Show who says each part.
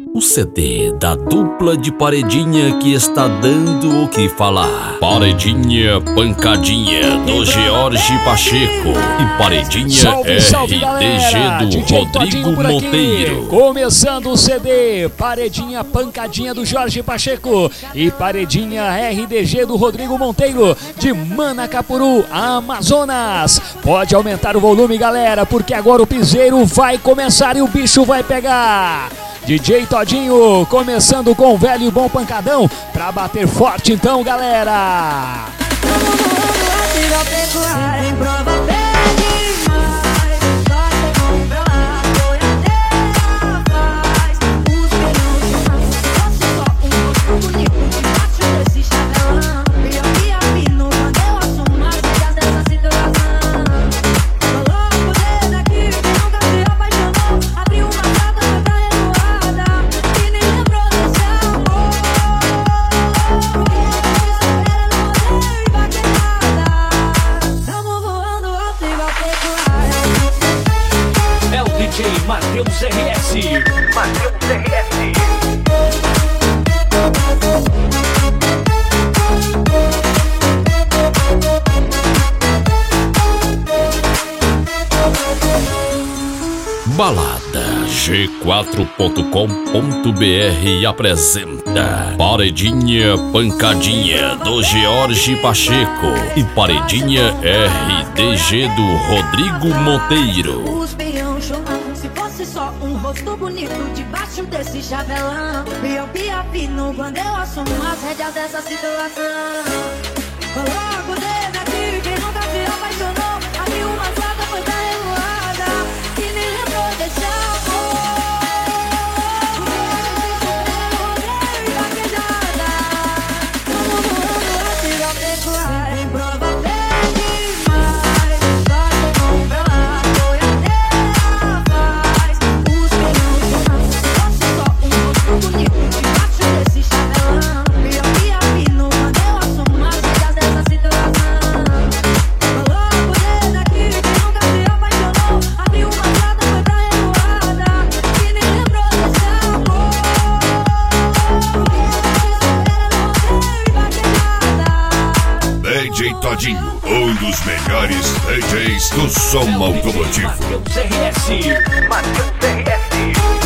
Speaker 1: O CD da dupla de Paredinha que está dando o que falar. Paredinha Pancadinha do Jorge Pacheco e Paredinha RDG do
Speaker 2: DJ
Speaker 1: Rodrigo Monteiro.
Speaker 2: Começando o CD Paredinha Pancadinha do Jorge Pacheco e Paredinha RDG do Rodrigo Monteiro, de Manacapuru, Amazonas. Pode aumentar o volume, galera, porque agora o piseiro vai começar e o bicho vai pegar. DJ Todinho, começando com o velho e bom pancadão, pra bater forte então, galera.
Speaker 3: É o DJ Matheus RS.
Speaker 1: Balada G4.com.br apresenta Paredinha Pancadinha do Jorge Pacheco e Paredinha RDG do Rodrigo Monteiro.
Speaker 4: Os peão chorando, se fosse só um rosto bonito debaixo desse chavelão. Eu piapino quando eu assumo as rédeas dessa situação. Coloco o dedo aqui, quem nunca se apaixonou. Abriu uma porta, foi pra revoada e me lembrou desse amor. E vaquejada, como voando a tirar pecuária. Sem prova demais, só se compra lá, boiadeira faz. Os peões chorando, se fosse só um rosto bonito debaixo desse chavelão. Eu piapino quando eu assumo as rédeas dessa situação. Coloco o dedo aqui, quem nunca se apaixonou. Abriu uma porta, foi pra revoada e me lembrou desse amor.
Speaker 5: DJ Todinho, um dos melhores DJs do som automotivo.
Speaker 3: Matheus RS.